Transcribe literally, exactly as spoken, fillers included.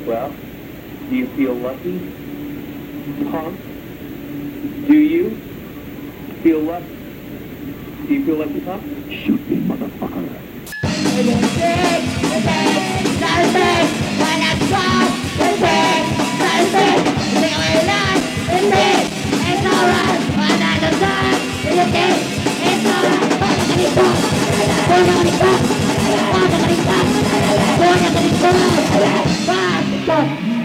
Well, do you feel lucky, punk? Do you feel lucky? Do you feel lucky, punk? Shoot me, motherfucker. Bye.